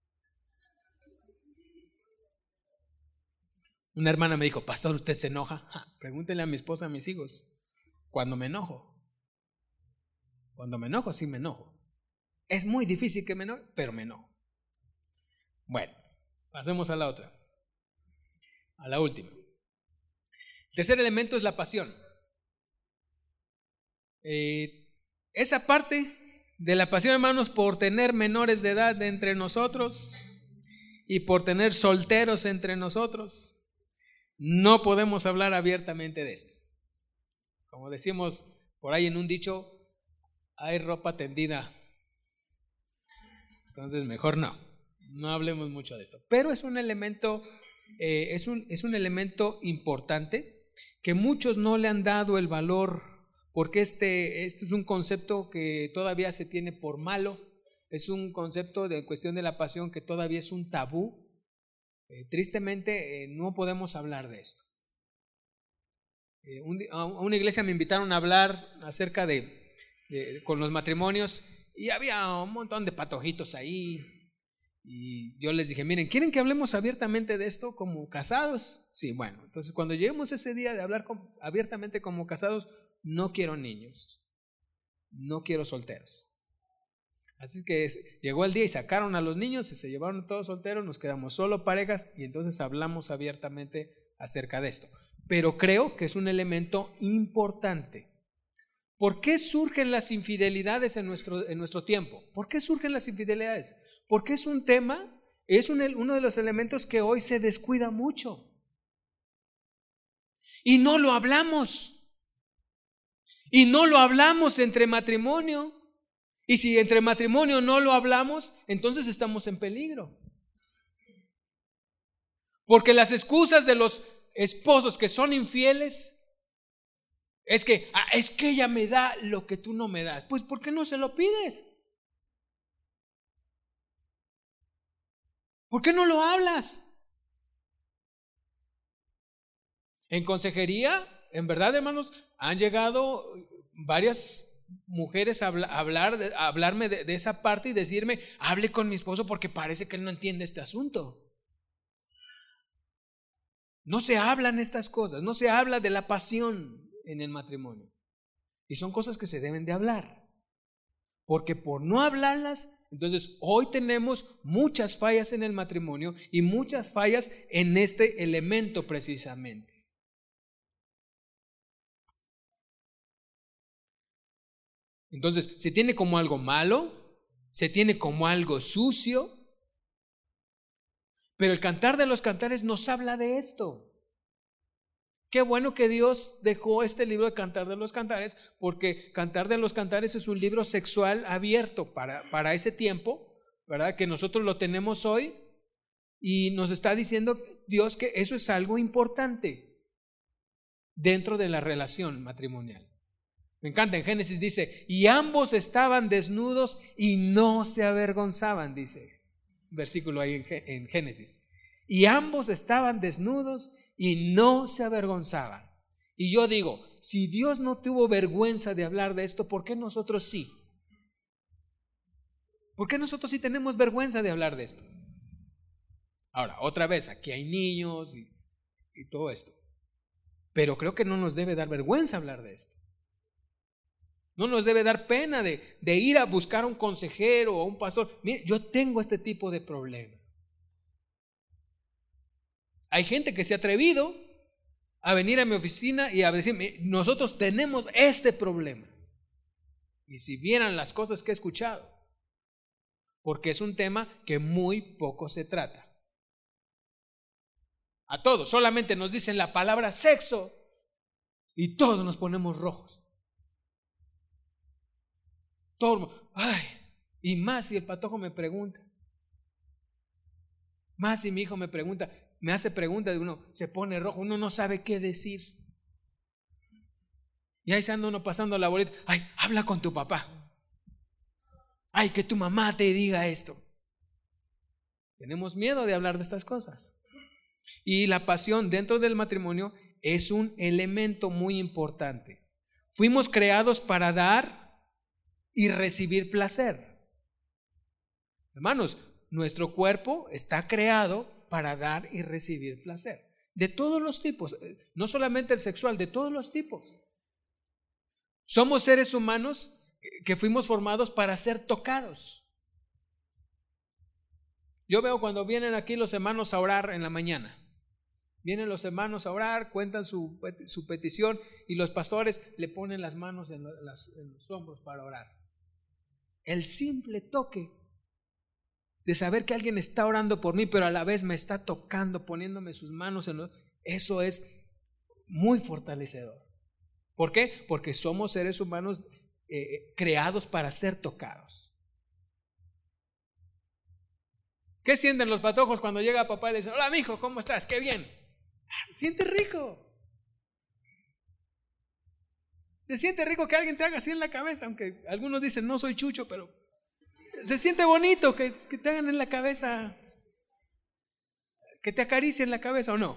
una hermana me dijo, pastor, ¿usted se enoja? Ja, pregúntenle a mi esposa, a mis hijos, cuando me enojo. Cuando me enojo, sí me enojo. Es muy difícil que me enoje, pero me enojo. Bueno, pasemos a la otra. A la última. El tercer elemento es la pasión. Eh, esa parte de la pasión, hermanos, por tener menores de edad entre nosotros y por tener solteros entre nosotros, no podemos hablar abiertamente de esto. Como decimos por ahí en un dicho, hay ropa tendida. Entonces mejor no, no hablemos mucho de esto. Pero es un elemento Eh, es, un, es un elemento importante que muchos no le han dado el valor, porque este, este es un concepto que todavía se tiene por malo, es un concepto de cuestión de la pasión que todavía es un tabú. Eh, tristemente eh, no podemos hablar de esto. Eh, un, a una iglesia me invitaron a hablar acerca de, de con los matrimonios y había un montón de patojitos ahí. Y yo les dije, miren, ¿quieren que hablemos abiertamente de esto como casados? Sí, bueno, entonces cuando lleguemos ese día de hablar con, abiertamente como casados, no quiero niños, no quiero solteros. Así que llegó el día y sacaron a los niños y se llevaron todos solteros, nos quedamos solo parejas y entonces hablamos abiertamente acerca de esto. Pero creo que es un elemento importante. ¿Por qué surgen las infidelidades en nuestro, en nuestro tiempo? ¿Por qué surgen las infidelidades? Porque es un tema, es un, uno de los elementos que hoy se descuida mucho. Y no lo hablamos. Y no lo hablamos entre matrimonio. Y si entre matrimonio no lo hablamos, entonces estamos en peligro. Porque las excusas de los esposos que son infieles es que, ah, es que ella me da lo que tú no me das. Pues ¿por qué no se lo pides? ¿Por qué no lo hablas? En consejería, en verdad, hermanos, han llegado varias mujeres a hablar, a hablarme de, de esa parte y decirme, hable con mi esposo porque parece que él no entiende este asunto. No se hablan estas cosas, no se habla de la pasión en el matrimonio. Y son cosas que se deben de hablar. Porque por no hablarlas, entonces hoy tenemos muchas fallas en el matrimonio y muchas fallas en este elemento precisamente. Entonces, se tiene como algo malo, se tiene como algo sucio, pero el Cantar de los Cantares nos habla de esto. Qué bueno que Dios dejó este libro de Cantar de los Cantares, porque Cantar de los Cantares es un libro sexual abierto para, para ese tiempo, ¿verdad? Que nosotros lo tenemos hoy y nos está diciendo Dios que eso es algo importante dentro de la relación matrimonial. Me encanta, en Génesis dice, y ambos estaban desnudos y no se avergonzaban, dice, versículo ahí en, en Génesis. Y ambos estaban desnudos y no se avergonzaban. Y yo digo, si Dios no tuvo vergüenza de hablar de esto, ¿por qué nosotros sí? ¿Por qué nosotros sí tenemos vergüenza de hablar de esto? Ahora, otra vez, aquí hay niños y, y todo esto. Pero creo que no nos debe dar vergüenza hablar de esto. No nos debe dar pena de, de ir a buscar a un consejero o a un pastor. Mire, yo tengo este tipo de problema. Hay gente que se ha atrevido a venir a mi oficina y a decirme, nosotros tenemos este problema. Y si vieran las cosas que he escuchado, porque es un tema que muy poco se trata. A todos, solamente nos dicen la palabra sexo y todos nos ponemos rojos. Todo, ay, y más si el patojo me pregunta, más si mi hijo me pregunta, me hace preguntas, uno se pone rojo, uno no sabe qué decir. Y ahí se anda uno pasando la bolita, ay, habla con tu papá, ay, que tu mamá te diga esto. Tenemos miedo de hablar de estas cosas. Y la pasión dentro del matrimonio es un elemento muy importante. Fuimos creados para dar y recibir placer. Hermanos, nuestro cuerpo está creado para dar y recibir placer. De todos los tipos, no solamente el sexual, de todos los tipos. Somos seres humanos que fuimos formados para ser tocados. Yo veo cuando vienen aquí los hermanos a orar en la mañana. Vienen los hermanos a orar, cuentan su, su petición y los pastores le ponen las manos en, las, en los hombros para orar. El simple toque de saber que alguien está orando por mí, pero a la vez me está tocando, poniéndome sus manos en los, eso es muy fortalecedor. ¿Por qué? Porque somos seres humanos eh, creados para ser tocados. ¿Qué sienten los patojos cuando llega papá y le dicen, hola mijo, ¿cómo estás? ¡Qué bien! Siente rico. Se siente rico que alguien te haga así en la cabeza, aunque algunos dicen no soy chucho, pero se siente bonito que, que te hagan en la cabeza, que te acaricien la cabeza o no.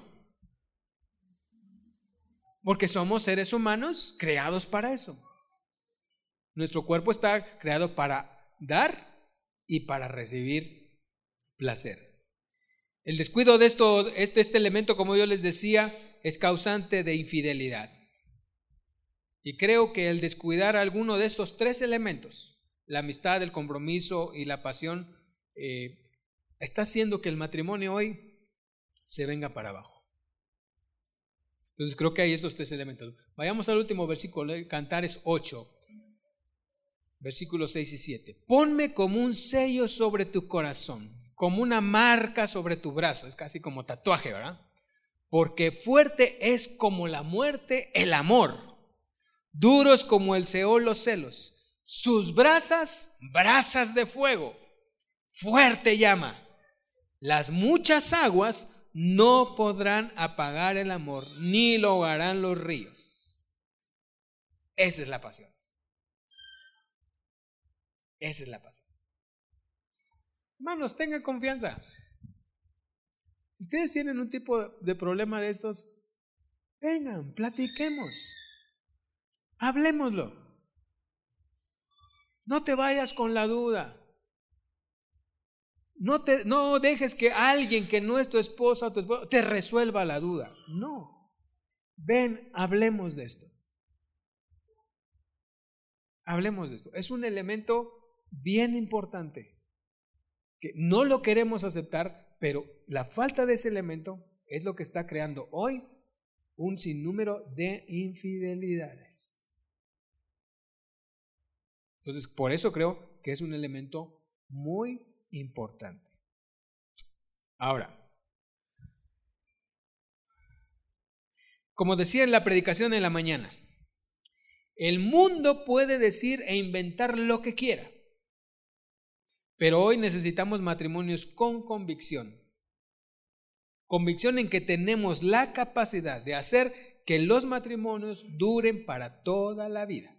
Porque somos seres humanos creados para eso. Nuestro cuerpo está creado para dar y para recibir placer. El descuido de esto, este, este elemento, como yo les decía, es causante de infidelidad. Y creo que el descuidar alguno de estos tres elementos, la amistad, el compromiso y la pasión, eh, está haciendo que el matrimonio hoy se venga para abajo. Entonces creo que hay estos tres elementos. Vayamos al último versículo, Cantares ocho, versículos seis y siete. Ponme como un sello sobre tu corazón, como una marca sobre tu brazo. Es casi como tatuaje, ¿verdad? Porque fuerte es como la muerte el amor, duros como el Seol los celos. Sus brasas, brasas de fuego, fuerte llama. Las muchas aguas, no podrán apagar el amor, ni lo ahogarán los ríos. Esa es la pasión. Esa es la pasión. Hermanos, tengan confianza. Si ustedes tienen un tipo de problema de estos, vengan, platiquemos, hablemoslo. No te vayas con la duda. No, te, no dejes que alguien que no es tu esposa o tu esposo te resuelva la duda. No. Ven, hablemos de esto. Hablemos de esto. Es un elemento bien importante que no lo queremos aceptar, pero la falta de ese elemento es lo que está creando hoy un sinnúmero de infidelidades. Entonces, por eso creo que es un elemento muy importante. Ahora, como decía en la predicación en la mañana, el mundo puede decir e inventar lo que quiera, pero hoy necesitamos matrimonios con convicción. Convicción en que tenemos la capacidad de hacer que los matrimonios duren para toda la vida.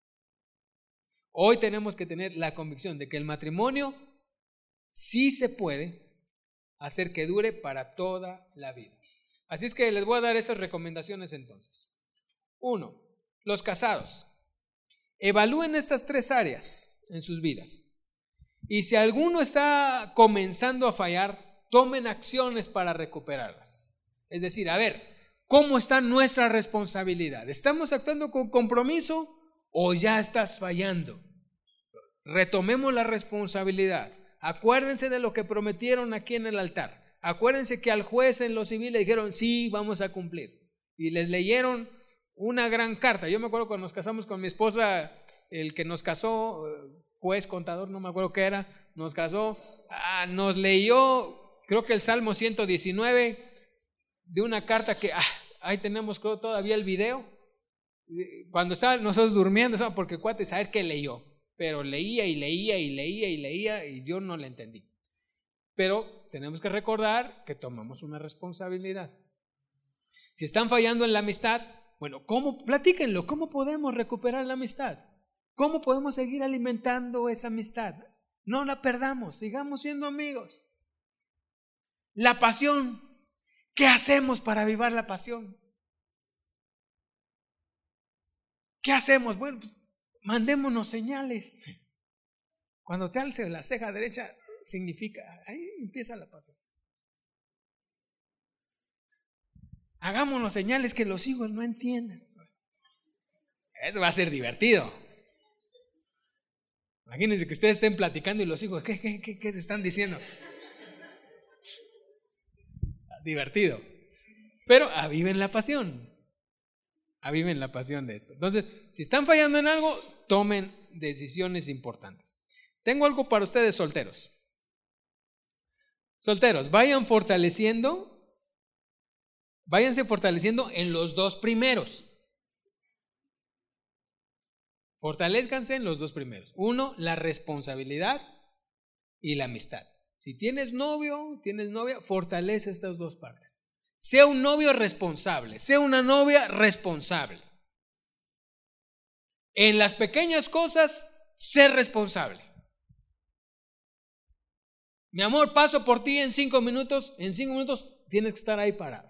Hoy tenemos que tener la convicción de que el matrimonio sí se puede hacer que dure para toda la vida. Así es que les voy a dar estas recomendaciones entonces. Uno, los casados. Evalúen estas tres áreas en sus vidas. Y si alguno está comenzando a fallar, tomen acciones para recuperarlas. Es decir, a ver, ¿cómo está nuestra responsabilidad? ¿Estamos actuando con compromiso o ya estás fallando? Retomemos la responsabilidad. Acuérdense de lo que prometieron aquí en el altar. Acuérdense que al juez en lo civil le dijeron, sí, vamos a cumplir. Y les leyeron una gran carta. Yo me acuerdo cuando nos casamos con mi esposa, el que nos casó, juez, contador, no me acuerdo qué era, nos casó, ah, nos leyó, creo que el Salmo ciento diecinueve, de una carta que, ah, ahí tenemos creo todavía el video. Cuando estaban nosotros durmiendo, ¿sabes? Porque cuate, saber qué leyó. Pero leía y leía y leía y leía y yo no la entendí. Pero tenemos que recordar que tomamos una responsabilidad. Si están fallando en la amistad, bueno, ¿cómo? Platíquenlo, ¿cómo podemos recuperar la amistad? ¿Cómo podemos seguir alimentando esa amistad? No la perdamos, sigamos siendo amigos. La pasión, ¿qué hacemos para avivar la pasión? ¿Qué hacemos? Bueno, pues mandémonos señales. Cuando te alce la ceja derecha, significa, ahí empieza la pasión. Hagámonos señales que los hijos no entienden. Eso va a ser divertido. Imagínense que ustedes estén platicando y los hijos, ¿qué, qué, qué, qué te están diciendo? Divertido. Pero aviven la pasión. Aviven la pasión de esto. Entonces, si están fallando en algo, tomen decisiones importantes. Tengo algo para ustedes solteros. Solteros, vayan fortaleciendo, váyanse fortaleciendo en los dos primeros. Fortalezcanse en los dos primeros. Uno, la responsabilidad y la amistad. Si tienes novio, tienes novia, fortalece estas dos partes. Sea un novio responsable, sea una novia responsable. En las pequeñas cosas, sé responsable. Mi amor, paso por ti en cinco minutos, en cinco minutos tienes que estar ahí parado.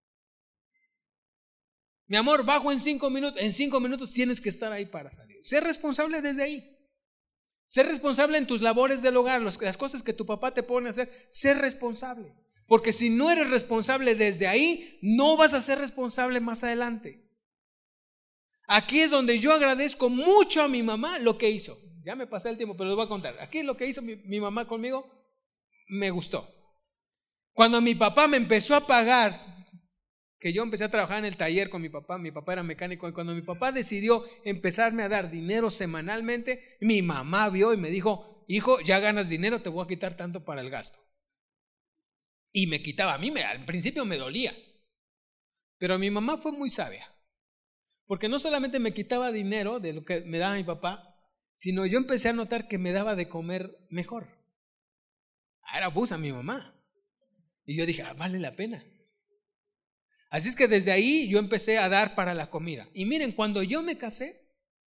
Mi amor, bajo en cinco minutos, en cinco minutos tienes que estar ahí para salir. Sé responsable desde ahí. Sé responsable en tus labores del hogar, las cosas que tu papá te pone a hacer, sé responsable. Porque si no eres responsable desde ahí, no vas a ser responsable más adelante. Aquí es donde yo agradezco mucho a mi mamá lo que hizo. Ya me pasé el tiempo, pero les voy a contar. Aquí es lo que hizo mi, mi mamá conmigo, me gustó. Cuando mi papá me empezó a pagar, que yo empecé a trabajar en el taller con mi papá, mi papá era mecánico, y cuando mi papá decidió empezarme a dar dinero semanalmente, mi mamá vio y me dijo, hijo, ya ganas dinero, te voy a quitar tanto para el gasto. Y me quitaba, a mí me, al principio me dolía, pero mi mamá fue muy sabia, porque no solamente me quitaba dinero de lo que me daba mi papá, sino yo empecé a notar que me daba de comer mejor. Era abusa mi mamá. Y yo dije, ah, vale la pena. Así es que desde ahí yo empecé a dar para la comida. Y miren, cuando yo me casé,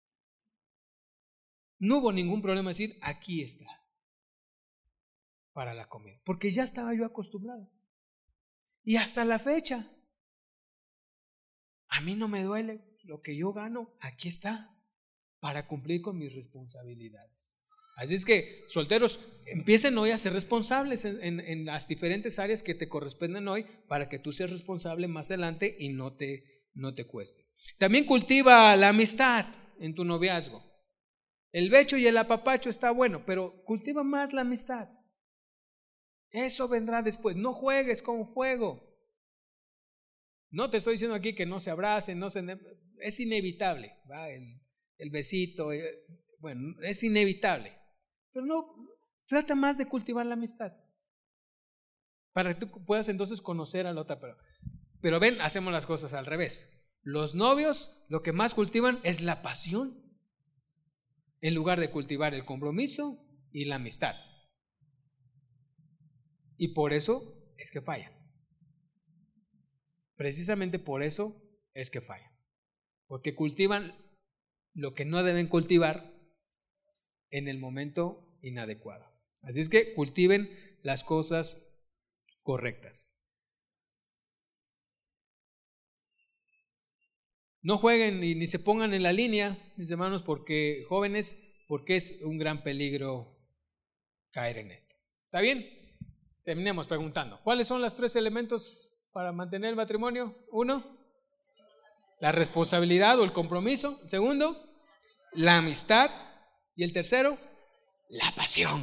no hubo ningún problema decir, aquí está, para la comida. Porque ya estaba yo acostumbrado. Y hasta la fecha, a mí no me duele lo que yo gano, aquí está, para cumplir con mis responsabilidades. Así es que, solteros, empiecen hoy a ser responsables en, en, en las diferentes áreas que te corresponden hoy, para que tú seas responsable más adelante y no te, no te cueste. También cultiva la amistad en tu noviazgo. El becho y el apapacho está bueno, pero cultiva más la amistad. Eso vendrá después. No juegues con fuego. No te estoy diciendo aquí que no se abracen, no se, es inevitable, ¿va? El, el besito, bueno, es inevitable. Pero no, trata más de cultivar la amistad, para que tú puedas entonces conocer a la otra persona. Pero ven, hacemos las cosas al revés. Los novios lo que más cultivan es la pasión, en lugar de cultivar el compromiso y la amistad. Y por eso es que fallan. Precisamente por eso es que fallan. Porque cultivan lo que no deben cultivar en el momento inadecuado. Así es que cultiven las cosas correctas. No jueguen ni, ni se pongan en la línea, mis hermanos, porque jóvenes, porque es un gran peligro caer en esto. ¿Está bien? Terminemos preguntando. ¿Cuáles son los tres elementos para mantener el matrimonio? Uno, la responsabilidad o el compromiso. Segundo, la amistad. Y el tercero, la pasión.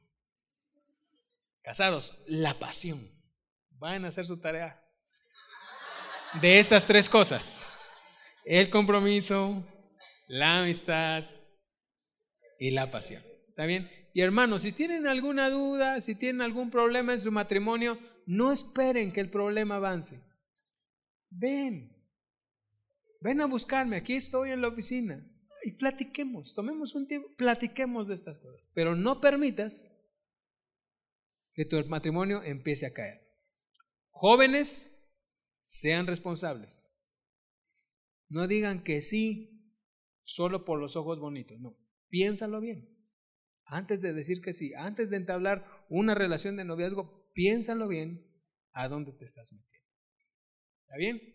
Casados, la pasión. Van a hacer su tarea de estas tres cosas: el compromiso, la amistad y la pasión. ¿Está bien? Y hermanos, si tienen alguna duda, si tienen algún problema en su matrimonio, no esperen que el problema avance. Ven, ven a buscarme, aquí estoy en la oficina. Y platiquemos, tomemos un tiempo, platiquemos de estas cosas. Pero no permitas que tu matrimonio empiece a caer. Jóvenes, sean responsables. No digan que sí solo por los ojos bonitos. No, piénsalo bien. Antes de decir que sí, antes de entablar una relación de noviazgo, piénsalo bien a dónde te estás metiendo. ¿Está bien?